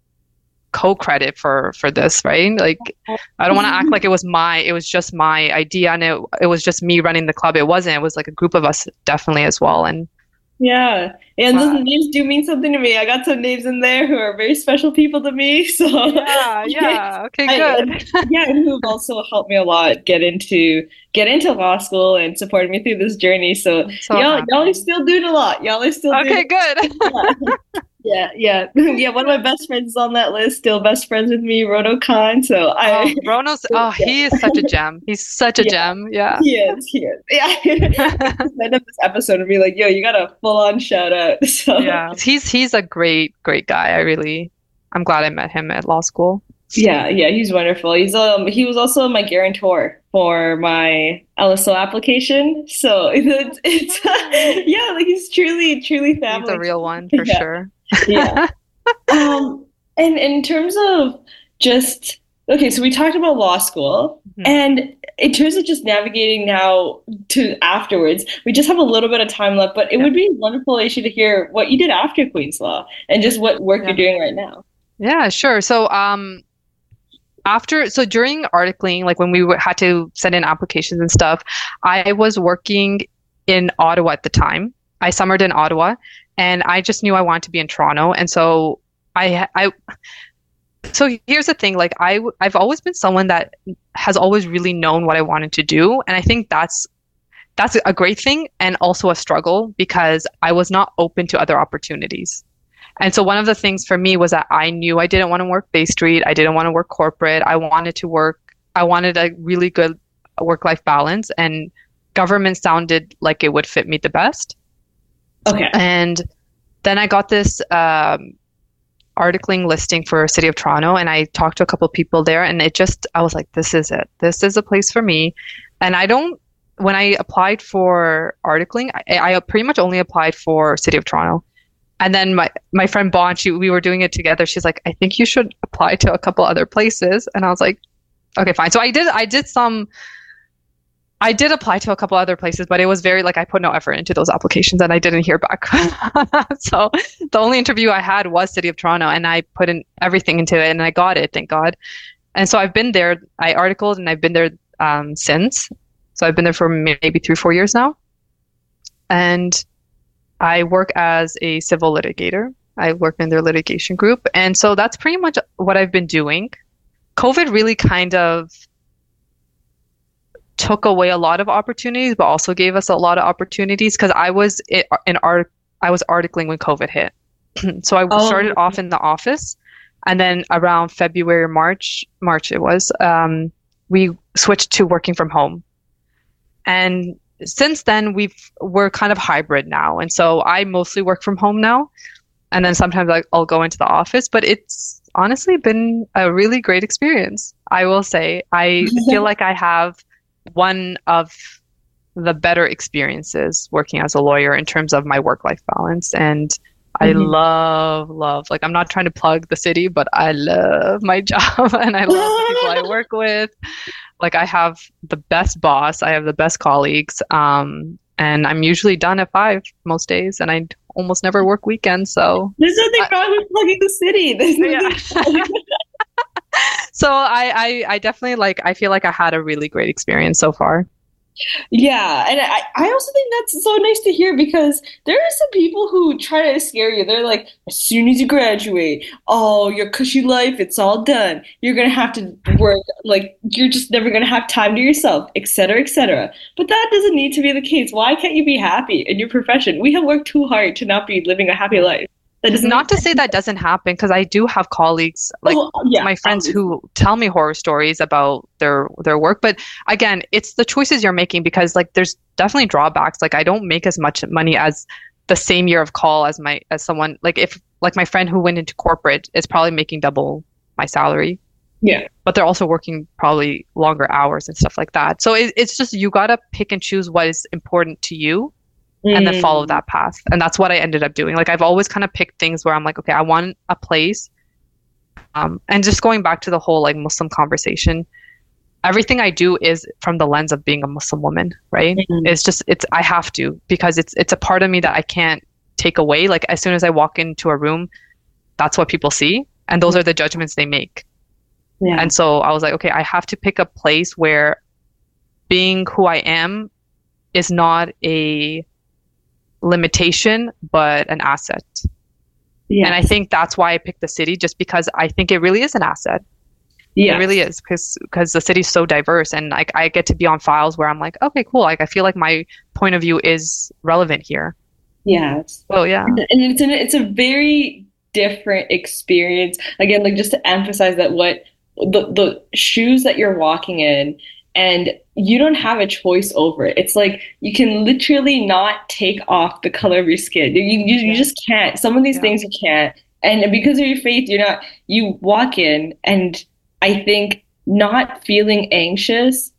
co-credit for, for this, right? Like, I don't want to act like it was my, it was just my idea and it, it was just me running the club. It wasn't, it was like a group of us definitely as well. And Yeah, and Uh, those names do mean something to me. I got some names in there who are very special people to me. So yeah, yeah, okay, I, good. and, yeah, and who've also helped me a lot get into get into law school and supported me through this journey. So, So y'all, happy. y'all are still doing a lot. Y'all are still Okay, doing good. yeah, yeah, yeah. Yeah, one of my best friends is on that list. Still best friends with me, Rono Khan. So I. Oh, Rono's, oh, he is such a gem. He's such a Yeah. gem. Yeah. He is, he is. Yeah. End of this episode and be like, yo, you got a full on shout out. So Yeah. He's he's a great, great guy. I really, I'm glad I met him at law school. Yeah, yeah, he's wonderful. He's um he was also my guarantor for my L S O application. So it's, it's yeah, like he's truly, truly He's family. a real one for Yeah. sure. Yeah. Um, and in terms of just okay, so we talked about law school, Mhm. and in terms of just navigating now to afterwards, we just have a little bit of time left, but it Yeah. would be wonderful, Aisha, to hear what you did after Queen's Law and just what work Yeah. you're doing right now. Yeah, sure. So, um, after, so during articling, like when we were, had to send in applications and stuff, I was working in Ottawa at the time. I summered in Ottawa, and I just knew I wanted to be in Toronto, and so I, I. So here's the thing, like I, I've always been someone that has always really known what I wanted to do, and I think that's that's a great thing and also a struggle because I was not open to other opportunities. And so one of the things for me was that I knew I didn't want to work Bay Street. I didn't want to work corporate. I wanted to work, I wanted a really good work-life balance, and government sounded like it would fit me the best. Okay. And then I got this um, articling listing for City of Toronto, and I talked to a couple of people there, and it just, I was like, this is it. This is a place for me. And I don't, when I applied for articling, I, I pretty much only applied for City of Toronto. And then my, my friend Bon, she, we were doing it together. She's like, I think you should apply to a couple other places. And I was like, okay, fine. So I did, I did some, I did apply to a couple other places, but it was very like I put no effort into those applications and I didn't hear back. So the only interview I had was City of Toronto, and I put in everything into it and I got it, thank God. And so I've been there, I articled and I've been there um, since. So I've been there for maybe three, four years now. And I work as a civil litigator. I work in their litigation group. And so that's pretty much what I've been doing. COVID really kind of took away a lot of opportunities, but also gave us a lot of opportunities because I was in art, I was articling when COVID hit. So I Oh. started off in the office, and then around February, March, March it was, um, we switched to working from home. And since then, we've we're kind of hybrid now, and so I mostly work from home now, and then sometimes I, I'll go into the office. But it's honestly been a really great experience. I will say I feel like I have one of the better experiences working as a lawyer in terms of my work-life balance, and I Mhm. love love like I'm not trying to plug the city, but I love my job and I love the people I work with. Like I have the best boss, I have the best colleagues, um, and I'm usually done at five most days, and I almost never work weekends. So, There's nothing wrong with plugging the city. There's nothing yeah. So I, I, I definitely like. I feel like I had a really great experience so far. Yeah, and I, I also think that's so nice to hear because there are some people who try to scare you. They're like, as soon as you graduate, oh, your cushy life, it's all done. You're gonna have to work, like you're just never gonna have time to yourself, et cetera, et cetera. But that doesn't need to be the case. Why can't you be happy in your profession? We have worked too hard to not be living a happy life. That doesn't Not to say that doesn't happen, because I do have colleagues, like Oh, yeah, my friends obviously. who tell me horror stories about their their work. But again, it's the choices you're making, because like there's definitely drawbacks. Like I don't make as much money as the same year of call as my as someone like if like my friend who went into corporate is probably making double my salary, Yeah. but they're also working probably longer hours and stuff like that. So it, it's just you gotta pick and choose what is important to you and then follow Mm, that path. And that's what I ended up doing. Like I've always kind of picked things where I'm like, okay, I want a place. Um, and just going back to the whole like Muslim conversation, everything I do is from the lens of being a Muslim woman, right? mm, It's just it's I have to, because it's it's a part of me that I can't take away. Like as soon as I walk into a room, that's what people see, and those are the judgments they make. yeah. And so I was like, okay, I have to pick a place where being who I am is not a limitation, but an asset. Yeah. And I think that's why I picked the city, just because I think it really is an asset. Yeah. It really is, because because the city's so diverse, and like I get to be on files where I'm like, okay, cool. Like I feel like my point of view is relevant here. Yes. So yeah. And it's an, it's a very different experience. Again, like just to emphasize that what the the shoes that you're walking in, and you don't have a choice over it. It's like you can literally not take off the color of your skin. You you, you Yeah. just can't. Some of these Yeah. things you can't. And because of your faith, you're not, you walk in, and I think not feeling anxious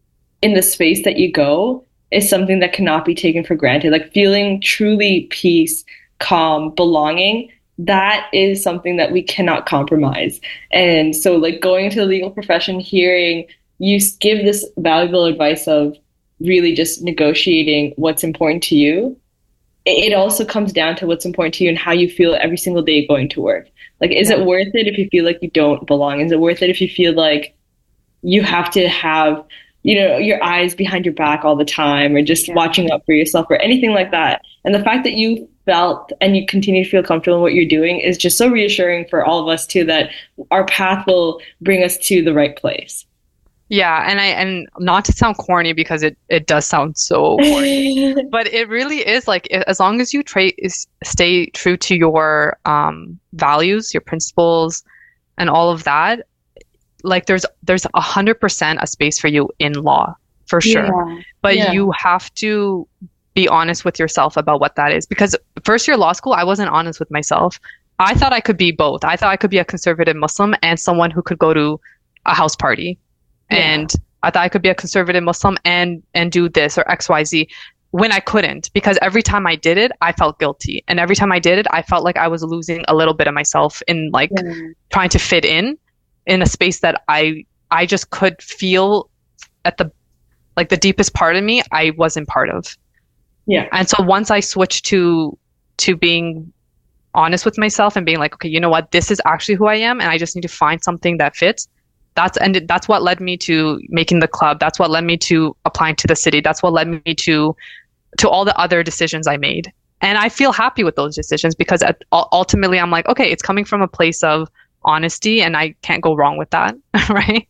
in the space that you go is something that cannot be taken for granted. Like feeling truly peace, calm, belonging, that is something that we cannot compromise. And so, like going into the legal profession, hearing you s- give this valuable advice of really just negotiating what's important to you, it it also comes down to what's important to you and how you feel every single day going to work. Like, is Yeah. it worth it if you feel like you don't belong? Is it worth it if you feel like you have to have, you know, your eyes behind your back all the time, or just Yeah. watching out for yourself, or anything like that? And the fact that you felt and you continue to feel comfortable in what you're doing is just so reassuring for all of us too, that our path will bring us to the right place. Yeah, and I and not to sound corny, because it it does sound so corny, but it really is like i- as long as you tra- is, stay true to your um values, your principles, and all of that, like there's there's a hundred percent a space for you in law for sure. Yeah. But Yeah. you have to be honest with yourself about what that is. Because first year law school, I wasn't honest with myself. I thought I could be both. I thought I could be a conservative Muslim and someone who could go to a house party. Yeah. And I thought I could be a conservative Muslim and and do this or X Y Z, when I couldn't, because every time I did it, I felt guilty. And every time I did it, I felt like I was losing a little bit of myself in like Yeah. trying to fit in in a space that I I just could feel at the like the deepest part of me I wasn't part of. Yeah. And so once I switched to to being honest with myself and being like, okay, you know what, this is actually who I am, and I just need to find something that fits. That's and it- that's what led me to making the club. That's what led me to applying to the city. That's what led me to to all the other decisions I made. And I feel happy with those decisions, because at, ul- ultimately I'm like, okay, it's coming from a place of honesty, and I can't go wrong with that, right?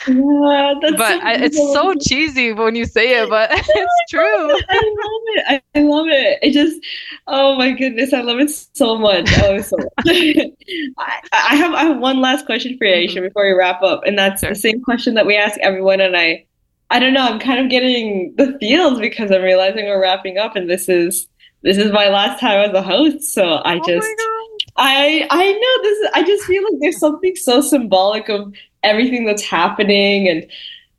Yeah, that's But so I, it's so beautiful. cheesy when you say it, but it's true. I love it. I, I love it. It just, oh my goodness, I love it so much. I love it so much. I, I have I have one last question for you, Aisha, Mhm. before we wrap up, and that's Sure. the same question that we ask everyone. And I, I don't know, I'm kind of getting the feels because I'm realizing we're wrapping up, and this is this is my last time as a host. So I Oh just, my God. I I know this is, I just feel like there's something so symbolic of everything that's happening, and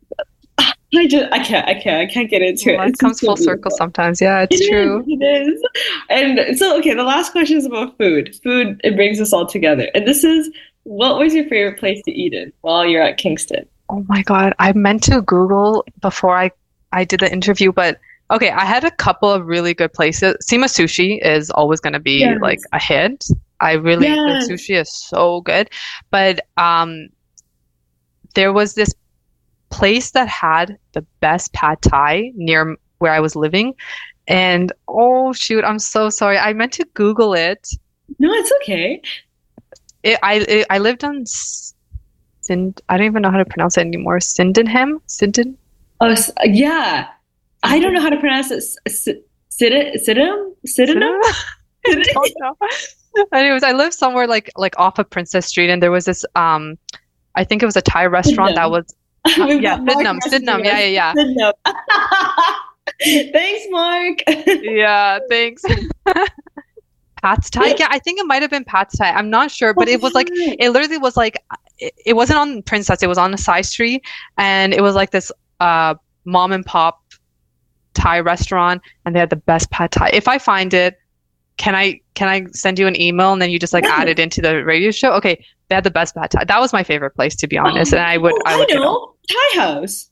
I just I can't I can't I can't get into it. Life It's comes just so full circle beautiful. sometimes. Yeah, It it's is, true. it is. And so, okay, the last question is about food. Food, it brings us all together. And this is, what was your favorite place to eat in while you're at Kingston? Oh my God. I meant to Google before I, I did the interview, but okay, I had a couple of really good places. Sima Sushi is always going to be Yes. like a hit. I really, their Yes. sushi is so good. But um, there was this place that had the best pad thai near where I was living. And oh shoot, I'm so sorry. I meant to Google it. No, it's okay. It I it, I lived on Sind. I don't even know how to pronounce it anymore. Sydenham? Syden? Oh, s- yeah. I don't know how to pronounce it. Sidham? Sidham? Sidham? I don't know. Anyways, I lived somewhere like like off of Princess Street, and there was this um, I think it was a Thai restaurant that was We've yeah, got Mark Sydenham, Sydenham, messaging yeah, us. yeah, yeah, Sydenham. Thanks, Mark. yeah. Thanks. Pad Thai, yeah, I think it might have been Pad Thai. I'm not sure, but it was like it literally was like it, it wasn't on Princess, it was on a side street, and it was like this uh mom and pop Thai restaurant, and they had the best Pad Thai. If I find it, can I can I send you an email and then you just like add it into the radio show? Okay, they had the best Pad Thai. That was my favorite place, to be honest, and I would Oh, I would I go. know. Thai House.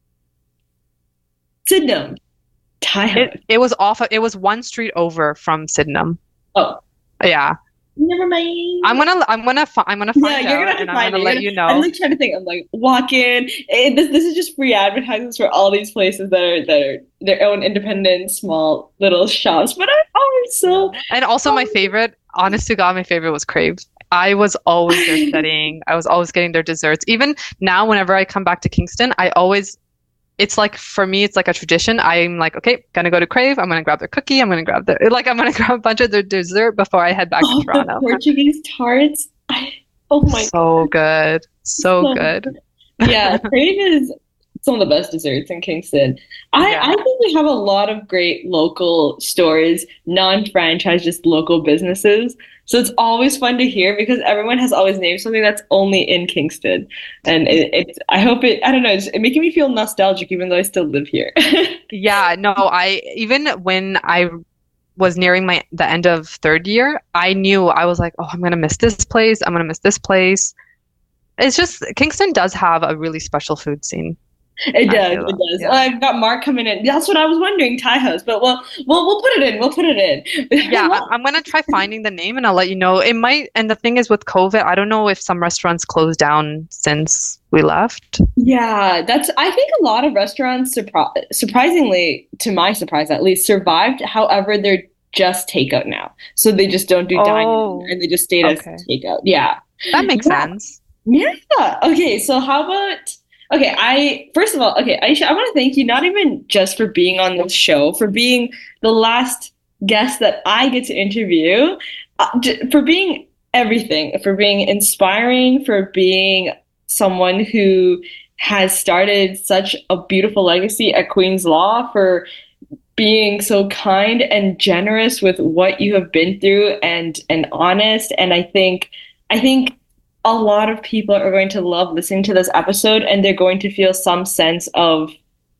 Sydenham. Thai House. It it was off. Of, it was one street over from Sydenham. Oh, Yeah, never mind. I'm gonna I'm gonna fi- I'm gonna Yeah, find you're out, gonna have and to I'm find gonna it. let You're you gonna- I'm know. like trying to think. I'm like, walk in. Eh, This this is just free advertisements for all these places that are that are their own independent, small little shops. But I oh, I'm so And also my favorite, honest to God, my favorite was Crave. I was always there studying. I was always getting their desserts. Even now, whenever I come back to Kingston, I always, it's like, for me, it's like a tradition. I'm like, okay, gonna go to Crave. I'm gonna grab their cookie. I'm gonna grab their, like, I'm gonna grab a bunch of their dessert before I head back oh, to Toronto. the Portuguese tarts. I, oh my So good. So So good. yeah, Crave is some of the best desserts in Kingston. I, Yeah. I think we have a lot of great local stores, non-franchise, just local businesses. So it's always fun to hear because everyone has always named something that's only in Kingston. And it, it's, I hope it, I don't know, it's, it's making me feel nostalgic even though I still live here. Yeah, no, I, even when I was nearing my, the end of third year, I knew I was like, oh, I'm gonna miss this place. I'm gonna miss this place. It's just, Kingston does have a really special food scene. It I does, feel it that, does. yeah. Oh, I've got Mark coming in. That's what I was wondering, Thai House. But we'll, we'll, we'll put it in. We'll put it in. Yeah, I- I'm gonna try finding the name and I'll let you know. It might, and the thing is with COVID, I don't know if some restaurants closed down since we left. Yeah, that's, I think a lot of restaurants, surpri surprisingly, to my surprise at least, survived. However, they're just takeout now. So they just don't do dining Oh, and they just stayed okay. as takeout. Yeah. That makes Yeah. sense. Yeah. Okay. So how about, okay, I, first of all, okay, Aisha, I want to thank you not even just for being on this show, for being the last guest that I get to interview, uh, j- for being everything, for being inspiring, for being someone who has started such a beautiful legacy at Queen's Law, for being so kind and generous with what you have been through and and honest. And I think I think a lot of people are going to love listening to this episode and they're going to feel some sense of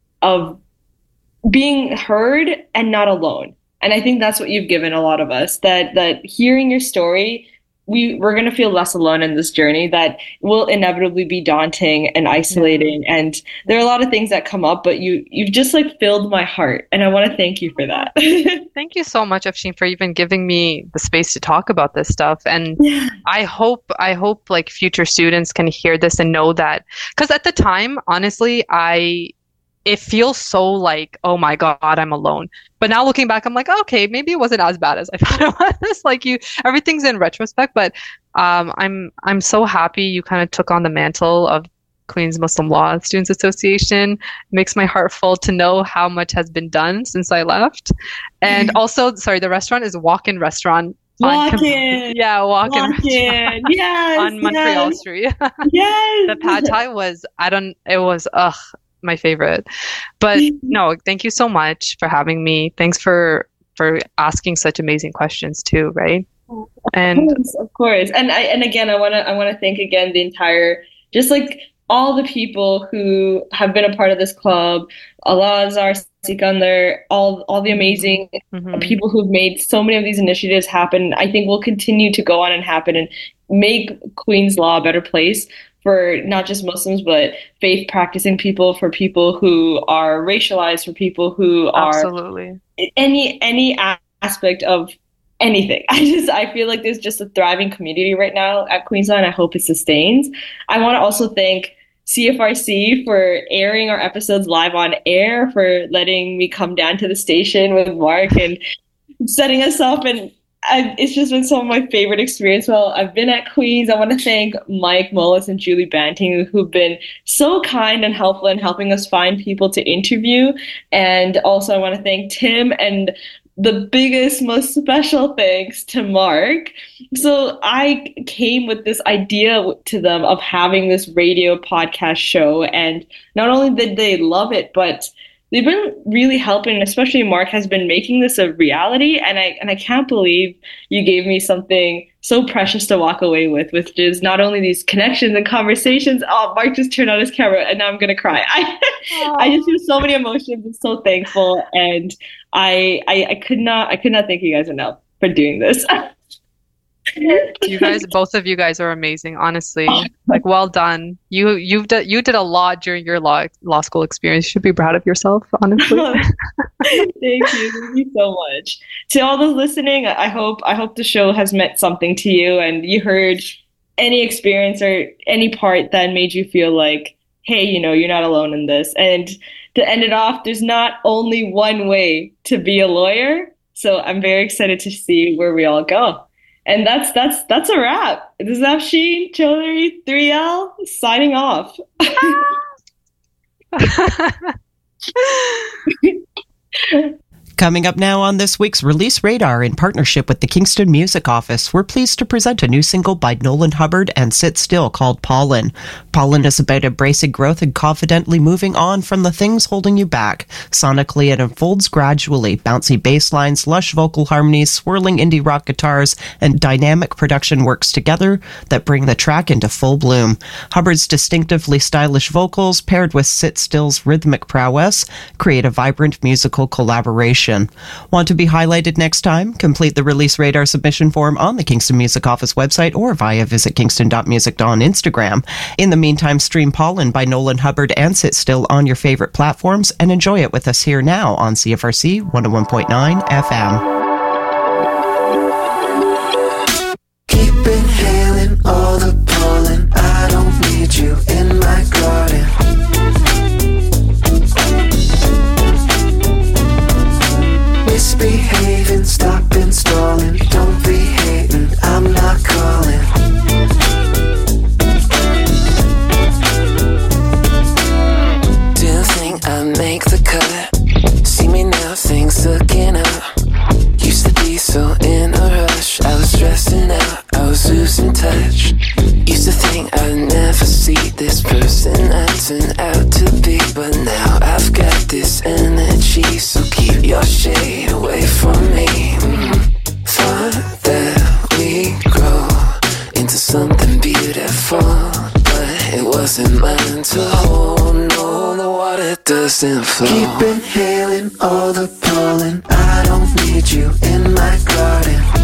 of being heard and not alone. And I think that's what you've given a lot of us, that that hearing your story, we we're going to feel less alone in this journey that will inevitably be daunting and isolating. And there are a lot of things that come up, but you you've just like filled my heart, and I want to thank you for that. Thank you so much, Afshin, for even giving me the space to talk about this stuff. And Yeah. I hope, I hope like future students can hear this and know that, because at the time, honestly, I, it feels so like, oh my God, I'm alone. But now looking back, I'm like, okay, maybe it wasn't as bad as I thought it was. Like you, everything's in retrospect, but um, I'm, I'm so happy you kind of took on the mantle of Queen's Muslim Law Students Association. It makes my heart full to know how much has been done since I left. And also, sorry, the restaurant is Walk-In Restaurant. on Kim- Walk-In. Yeah, Walk-In Walk in. Yes. on Montreal yes, Street. yes. The pad thai was, I don't, it was, ugh, my favorite. But no, thank you so much for having me. Thanks for for asking such amazing questions too, right? And Of course, of course. And I and again I wanna I wanna thank again the entire, just like all the people who have been a part of this club, Al-Azhar, Sikandar, all all the amazing mhm. people who've made so many of these initiatives happen. I think will continue to go on and happen and make Queen's Law a better place for not just Muslims, but faith practicing people, for people who are racialized, for people who are Absolutely. any any a- aspect of anything. I just I feel like there's just a thriving community right now at Queen's Law, and I hope it sustains. I want to also thank C F R C for airing our episodes live on air, for letting me come down to the station with Mark and setting us up. And I've, it's just been some of my favorite experience. Well, I've been at Queen's. I want to thank Mike Mullis and Julie Banting, who've been so kind and helpful in helping us find people to interview. And also I want to thank Tim, and the biggest, most special thanks to Mark. So I came with this idea to them of having this radio podcast show, and not only did they love it, but they've been really helping, especially Mark has been making this a reality. And I and I can't believe you gave me something so precious to walk away with, which is not only these connections and conversations. Oh, Mark just turned on his camera and now I'm going to cry. I, I just feel so many emotions and so thankful. And I, I, I could not, I could not thank you guys enough for doing this. You guys, both of you guys are amazing, honestly. Like, well done. You you've d- you did a lot during your law law school experience. You should be proud of yourself, honestly. Thank you. Thank you so much. To all those listening, I hope I hope the show has meant something to you, and you heard any experience or any part that made you feel like, hey, you know, you're not alone in this. And to end it off, there's not only one way to be a lawyer. So I'm very excited to see where we all go. And that's that's that's a wrap. This is Afshin Chaudhary, three L, signing off. Coming up now on this week's Release Radar, in partnership with the Kingston Music Office, we're pleased to present a new single by Nolan Hubbard and Sit Still called Pollen. Pollen is about embracing growth and confidently moving on from the things holding you back. Sonically, it unfolds gradually. Bouncy bass lines, lush vocal harmonies, swirling indie rock guitars, and dynamic production works together that bring the track into full bloom. Hubbard's distinctively stylish vocals, paired with Sit Still's rhythmic prowess, create a vibrant musical collaboration. Want to be highlighted next time? Complete the Release Radar submission form on the Kingston Music Office website or via visit kingston dot music on Instagram. In the meantime, stream Pollen by Nolan Hubbard and Sit Still on your favorite platforms and enjoy it with us here now on C F R C one oh one point nine F M. Keep inhaling all the pollen. I don't need you in my garden. Misbehaving, stop installing. Don't be hating, I'm not calling. Didn't think I'd make the cut. See me now, things looking up. Used to be so in a rush. I was stressing out, I was losing touch. Used to think I'd never see this person I turned out to be, but now I've got this energy, so keep your shade away from me. Mm-hmm. Thought that we grow into something beautiful, but it wasn't mine to hold. No, the water doesn't flow. Keep inhaling all the pollen. I don't need you in my garden.